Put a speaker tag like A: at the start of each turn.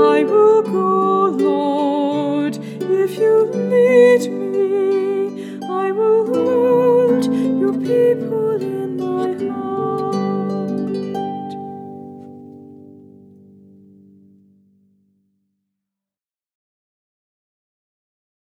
A: I will go, Lord, if you lead me. I will hold your people